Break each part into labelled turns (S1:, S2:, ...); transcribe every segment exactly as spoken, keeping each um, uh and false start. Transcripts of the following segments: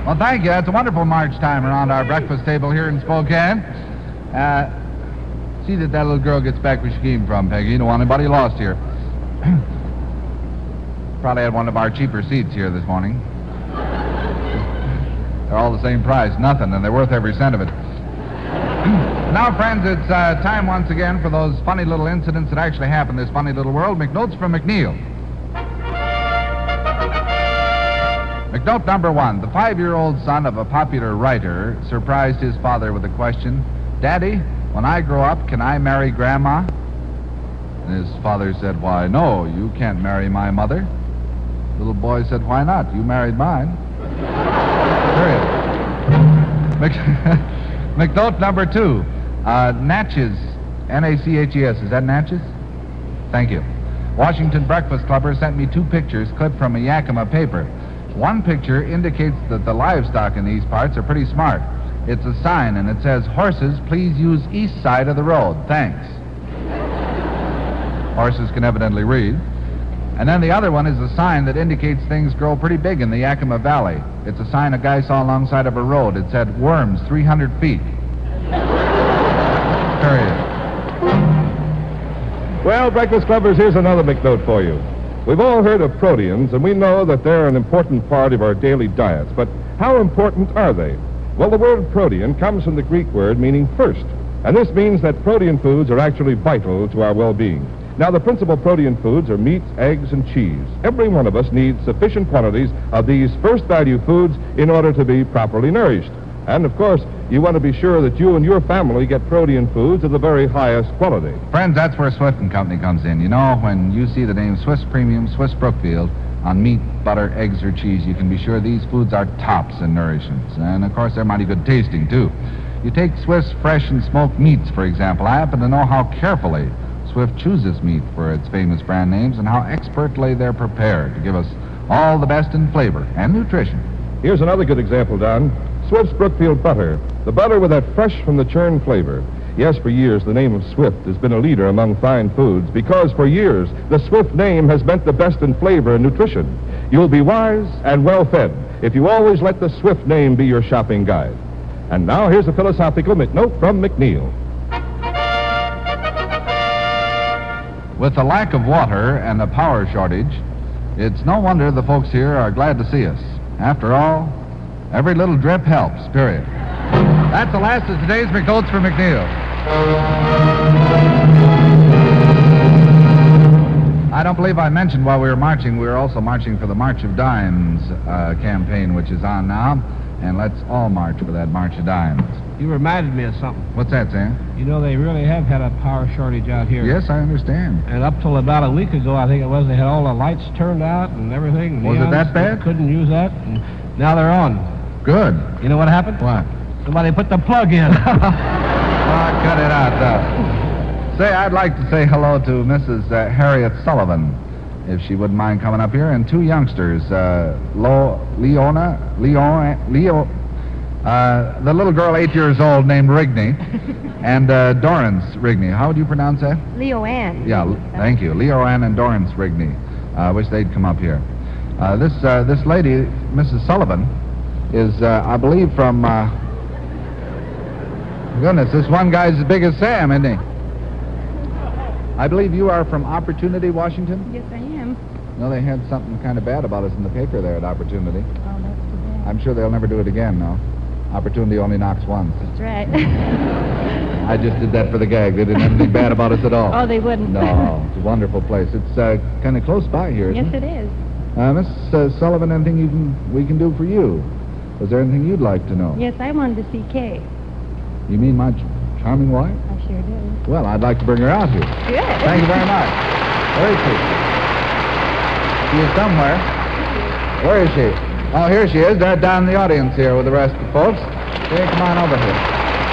S1: Well, thank you. That's a wonderful march time around our breakfast table here in Spokane. Uh, see that that little girl gets back where she came from, Peggy. You don't want anybody lost here. Probably had one of our cheaper seats here this morning. They're all the same price, nothing, and they're worth every cent of it. Now, friends, it's uh, time once again for those funny little incidents that actually happen in this funny little world. McNotes from McNeil. McNote number one. The five-year-old son of a popular writer surprised his father with the question, "Daddy, when I grow up, can I marry Grandma?" And his father said, "Why, no, you can't marry my mother." The little boy said, "Why not? You married mine." Period. Mc- McNote number two. Uh, Natchez, N A C H E S. Is that Natchez? Thank you. Washington Breakfast Clubber sent me two pictures clipped from a Yakima paper. One picture indicates that the livestock in these parts are pretty smart. It's a sign, and it says, "Horses, please use east side of the road. Thanks." Horses can evidently read. And then the other one is a sign that indicates things grow pretty big in the Yakima Valley. It's a sign a guy saw alongside of a road. It said, "Worms, three hundred feet. Period.
S2: Well, Breakfast Clubbers, here's another McNote for you. We've all heard of proteins, and we know that they're an important part of our daily diets. But how important are they? Well, the word protein comes from the Greek word meaning first. And this means that protein foods are actually vital to our well-being. Now, the principal protein foods are meats, eggs, and cheese. Every one of us needs sufficient quantities of these first-value foods in order to be properly nourished. And, of course, you want to be sure that you and your family get protein foods of the very highest quality.
S1: Friends, that's where Swift and Company comes in. You know, when you see the name Swiss Premium, Swiss Brookfield on meat, butter, eggs, or cheese, you can be sure these foods are tops in nourishment. And, of course, they're mighty good tasting, too. You take Swiss fresh and smoked meats, for example. I happen to know how carefully Swift chooses meat for its famous brand names and how expertly they're prepared to give us all the best in flavor and nutrition.
S2: Here's another good example, Don. Swift's Brookfield butter. The butter with that fresh from the churn flavor. Yes, for years, the name of Swift has been a leader among fine foods because for years, the Swift name has meant the best in flavor and nutrition. You'll be wise and well-fed if you always let the Swift name be your shopping guide. And now, here's a philosophical McNote from McNeil.
S1: With the lack of water and a power shortage, it's no wonder the folks here are glad to see us. After all, every little drip helps, period. That's the last of today's McNotes for McNeil. I don't believe I mentioned while we were marching, we were also marching for the March of Dimes uh, campaign, which is on now. And let's all march for that March of Dimes.
S3: You reminded me of something.
S1: What's that, Sam?
S3: You know, they really have had a power shortage out here.
S1: Yes, I understand.
S3: And up till about a week ago, I think it was, they had all the lights turned out and everything.
S1: Was it that bad?
S3: Couldn't use that. And now they're on.
S1: Good.
S3: You know what happened?
S1: What?
S3: Somebody put the plug in.
S1: Oh, cut it out, though. Say, I'd like to say hello to Missus Uh, Harriet Sullivan, if she wouldn't mind coming up here, and two youngsters, uh, Lo, Leona, Leo, Leo, uh, the little girl eight years old named Rigney, and uh, Dorrance Rigney. How would you pronounce that?
S4: Leo Ann.
S1: Yeah, l- thank you. Leo Ann and Dorrance Rigney. I uh, wish they'd come up here. Uh, this uh, this lady, Missus Sullivan, is, uh, I believe, from, uh, goodness, this one guy's as big as Sam, isn't he? I believe you are from Opportunity, Washington?
S4: Yes, I am.
S1: No, they had something kind of bad about us in the paper there at Opportunity.
S4: Oh, that's too bad.
S1: I'm sure they'll never do it again, no. Opportunity only knocks once.
S4: That's right.
S1: I just did that for the gag. They didn't have anything bad about us at all.
S4: Oh, they wouldn't.
S1: No, it's a wonderful place. It's uh, kind of close by here, isn't
S4: Yes,
S1: it?
S4: it is.
S1: Uh, Miss uh, Sullivan, anything you can, we can do for you? Was there anything you'd like to know?
S4: Yes, I wanted to see Kay.
S1: You mean my ch- charming wife?
S4: I sure do.
S1: Well, I'd like to bring her out here.
S4: Good.
S1: Thank you very much. Where is she? She is somewhere. Where is she? Oh, here she is. They're down in the audience here with the rest of the folks. Okay, come on over here.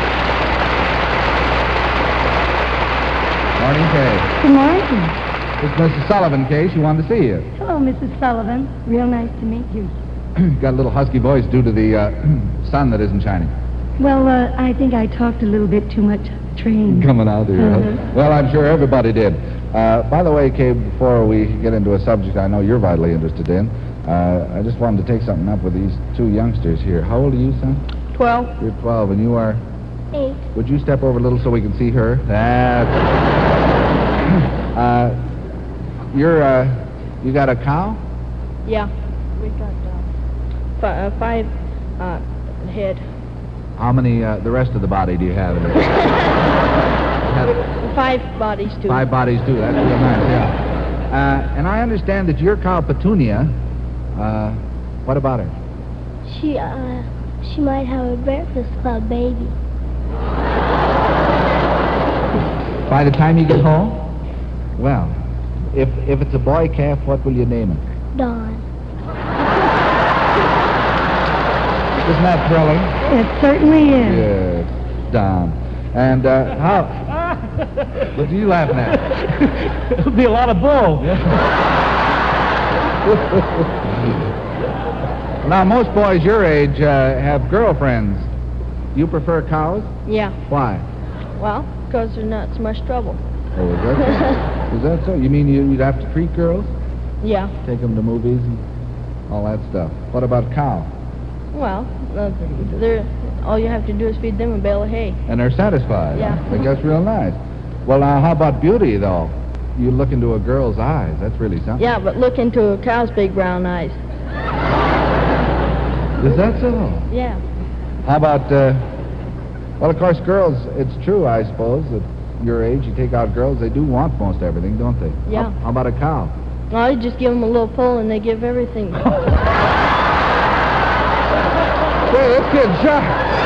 S1: Morning, Kay.
S4: Good morning.
S1: It's Missus Sullivan, Kay. She wanted to see you.
S4: Hello, Missus Sullivan. Real nice to meet you.
S1: Got a little husky voice due to the uh, sun that isn't shining.
S4: Well, uh, I think I talked a little bit too much on the train.
S1: Coming out here.
S4: Uh-huh.
S1: Well, I'm sure everybody did. Uh, by the way, Kay, before we get into a subject I know you're vitally interested in, Uh, I just wanted to take something up with these two youngsters here. How old are you, son?
S5: Twelve.
S1: You're twelve, and you are?
S5: Eight.
S1: Would you step over a little so we can see her? That's... uh, you're, uh, you got a cow?
S5: Yeah. We got uh, fi- uh, five uh, head.
S1: How many, uh, the rest of the body do you have? have
S5: five bodies, too.
S1: Five bodies, too. That's real nice, yeah. Uh, and I understand that your cow, Petunia, uh, what about her?
S6: She, uh, she might have a Breakfast Club baby.
S1: By the time you get home? Well, if if it's a boy calf, what will you name him?
S6: Dawn.
S1: Isn't that thrilling?
S4: It certainly is.
S1: Yes, Don. And uh, how? What are you laughing at?
S3: It'll be a lot of bull.
S1: Now, most boys your age uh, have girlfriends. You prefer cows?
S5: Yeah.
S1: Why?
S5: Well, because there's not so much trouble.
S1: Oh, is that so? Is that so? You mean you, you'd have to treat girls?
S5: Yeah.
S1: Take them to movies and all that stuff. What about cow?
S5: Well, uh, they're, all you have to do is feed them a bale of hay.
S1: And they're satisfied.
S5: Yeah.
S1: I think that's real nice. Well, now, how about beauty, though? You look into a girl's eyes. That's really something.
S5: Yeah, but look into a cow's big brown eyes.
S1: Is that so?
S5: Yeah.
S1: How about, uh, well, of course, girls, it's true, I suppose, at your age, you take out girls, they do want most everything, don't they?
S5: Yeah.
S1: How, how about a cow?
S5: Well, you just give them a little pull and they give everything.
S1: Hey, this kid's sharp.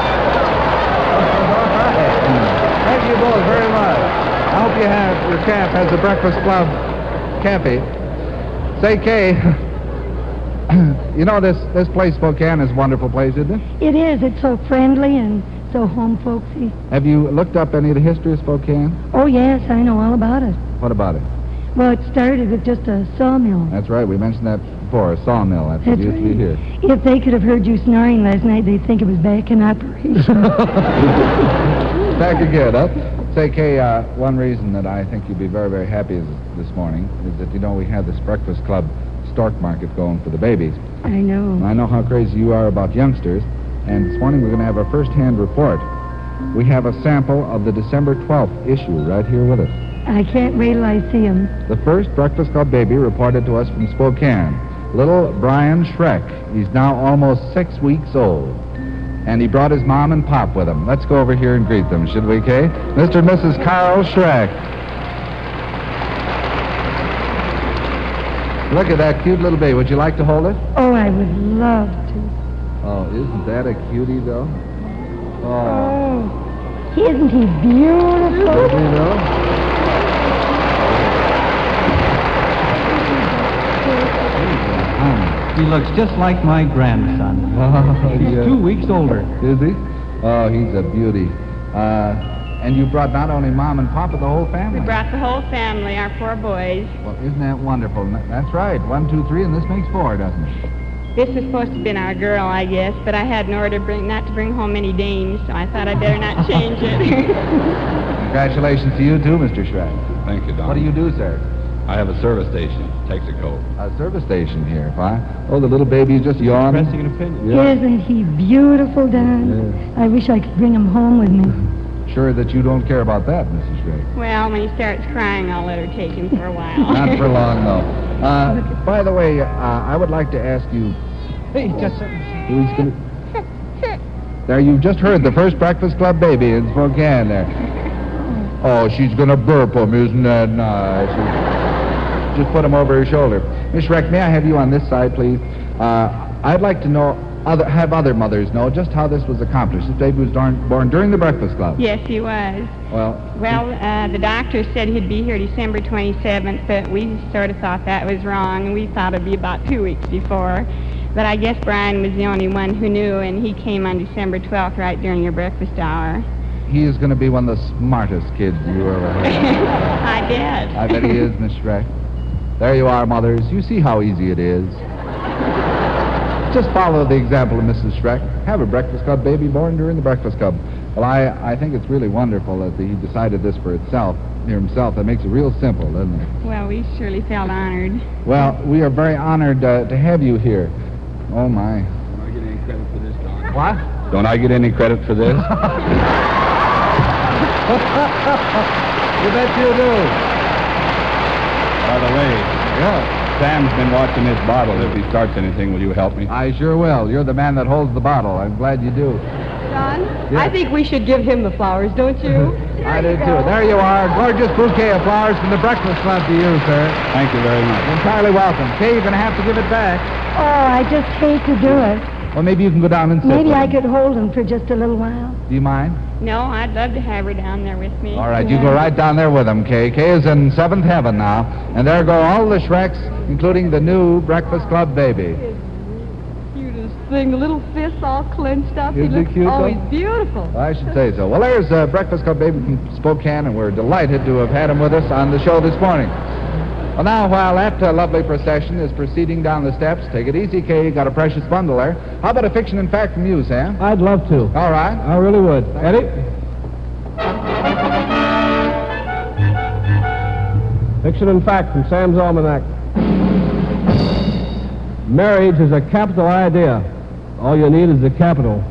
S1: Thank you both very much. I hope you have, your calf has the Breakfast Club campy. Say, Kay, you know, this, this place, Spokane, is a wonderful place, isn't it?
S4: It is. It's so friendly and so home folksy.
S1: Have you looked up any of the history of Spokane?
S4: Oh, yes, I know all about it.
S1: What about it?
S4: Well, it started with just a sawmill.
S1: That's right. We mentioned that before, a sawmill. That's what
S4: That's
S1: used to be here.
S4: right. If they could have heard you snoring last night, they'd think it was back in operation.
S1: Back again, huh? Say, Kay, uh, one reason that I think you'd be very, very happy is, this morning is that, you know, we have this Breakfast Club stork market going for the babies.
S4: I know.
S1: I know how crazy you are about youngsters, and this morning we're going to have a first-hand report. We have a sample of the December twelfth issue right here with us.
S4: I can't wait till I see him.
S1: The first Breakfast Club baby reported to us from Spokane, little Brian Schreck. He's now almost six weeks old, and he brought his mom and pop with him. Let's go over here and greet them, should we, Kay? Mister and Missus Carl Schreck. Look at that cute little baby. Would you like to hold it?
S4: Oh, I would love to.
S1: Oh, isn't that a cutie, though? Oh.
S4: Oh, isn't he beautiful?
S1: Does he, though?
S7: He looks just like my grandson.
S1: Oh,
S7: He's
S1: yeah.
S7: two weeks older.
S1: Is he? Oh, he's a beauty. Uh, and you brought not only mom and pop, but the whole family.
S8: We brought the whole family, our four boys.
S1: Well, isn't that wonderful? That's right. One, two, three, and this makes four, doesn't it?
S8: This was supposed to have been our girl, I guess, but I had an order to bring, not to bring home any dames, so I thought I'd better not change it.
S1: Congratulations to you, too, Mister Schreck.
S9: Thank you, Don.
S1: What do you do, sir?
S9: I have a service station, Texaco.
S1: A service station here, fine. Oh, the little baby is just yawning.
S3: Expressing an opinion.
S1: Yeah.
S4: Isn't he beautiful, Don?
S1: Yes.
S4: I wish I could bring him home with me.
S1: Sure that you don't care about that, Missus Schreck.
S8: Well, when he starts crying, I'll let her take him for a while.
S1: Not for long, though. Uh, by the way, uh, I would like to ask you...
S3: Hey, he's got something.
S1: Who's gonna... There, you've just heard the first Breakfast Club baby in Spokane there. Oh, she's gonna burp him, isn't that nice? Just put him over her shoulder. Miss Schreck, may I have you on this side, please? Uh, I'd like to know, other, have other mothers know just how this was accomplished. This baby was darn, born during the Breakfast Club.
S8: Yes, he was.
S1: Well,
S8: Well, uh, the doctor said he'd be here December twenty-seventh, but we sort of thought that was wrong, and we thought it'd be about two weeks before. But I guess Brian was the only one who knew, and he came on December twelfth right during your breakfast hour.
S1: he is going to be one of the smartest kids you ever had.
S8: I bet.
S1: I bet he is, Miss Schreck. There you are, mothers. You see how easy it is. let's just follow the example of Missus Schreck. Have a Breakfast Club baby born during the Breakfast Club. Well, I, I think it's really wonderful that he decided this for itself, here himself. That makes it real simple, doesn't it?
S8: Well, we surely felt honored.
S1: Well, we are very honored uh, to have you here. Oh, my.
S9: Don't I get any credit for this, Doc?
S1: What?
S9: Don't I get any credit for this?
S1: You bet you do.
S9: By the way,
S1: Yeah.
S9: Sam's been watching this bottle. If he starts anything, will you help me?
S1: I sure will. You're the man that holds the bottle. I'm glad you do.
S10: John,
S1: Yes.
S10: I think we should give him the flowers, don't you?
S1: I do, too. There you are. Gorgeous bouquet of flowers from the Breakfast Club to you, sir.
S9: Thank you very much.
S1: Entirely welcome. Kay, you're going to have to give it back.
S4: Oh, I just hate to do it.
S1: Well, maybe you can go down and sit
S4: Maybe
S1: with
S4: I
S1: him.
S4: could hold him for just a little while.
S1: Do you mind?
S8: No, I'd love to have her down there with me.
S1: All right, you go right down there with him, Kay. Kay is in seventh heaven now. And there go all the Shreks, including the new Breakfast Club baby.
S10: Cutest thing, the little fists all clenched up.
S1: Isn't
S10: he
S1: he
S10: looks,
S1: cute,
S10: oh,
S1: though?
S10: he's beautiful.
S1: I should say so. Well, there's uh, Breakfast Club baby from Spokane, and we're delighted to have had him with us on the show this morning. Well, now, while that uh, lovely procession is proceeding down the steps, take it easy, Kay. You got a precious bundle there. How about a fiction and fact from you, Sam?
S3: I'd love to.
S1: All right.
S3: I really would. Eddie? Fiction and fact from Sam's Almanac. Marriage is a capital idea. All you need is the capital.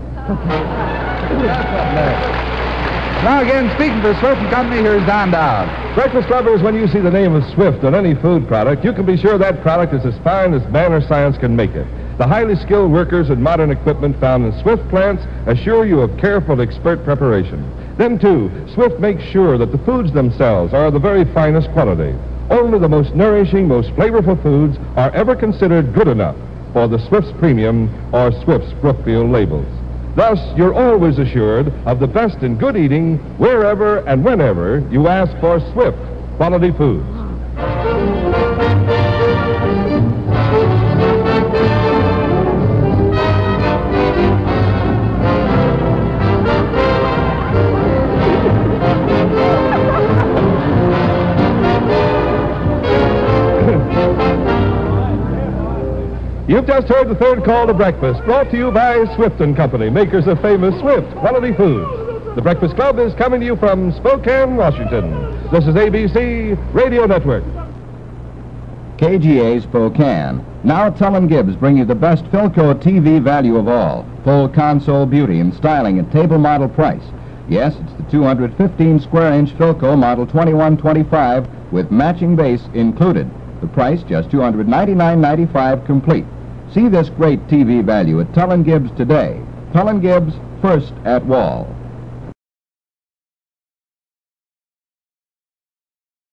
S1: Now, again, speaking for Swift and Company, here's Don Dowd.
S2: Breakfast Clubbers, when you see the name of Swift on any food product, you can be sure that product is as fine as man or science can make it. The highly skilled workers and modern equipment found in Swift plants assure you of careful, expert preparation. Then, too, Swift makes sure that the foods themselves are of the very finest quality. Only the most nourishing, most flavorful foods are ever considered good enough for the Swift's Premium or Swift's Brookfield labels. Thus, you're always assured of the best in good eating wherever and whenever you ask for Swift quality foods. You've just heard the third call to breakfast, brought to you by Swift and Company, makers of famous Swift quality foods. The Breakfast Club is coming to you from Spokane, Washington. This is A B C Radio Network.
S11: K G A Spokane. Now Tellem Gibbs bring you the best Philco T V value of all. Full console beauty and styling at table model price. Yes, it's the two hundred fifteen square inch Philco model twenty-one twenty-five with matching base included. The price just two hundred ninety-nine ninety-five complete. See this great T V value at Tellem Gibbs today. Tellem Gibbs, first at Wall.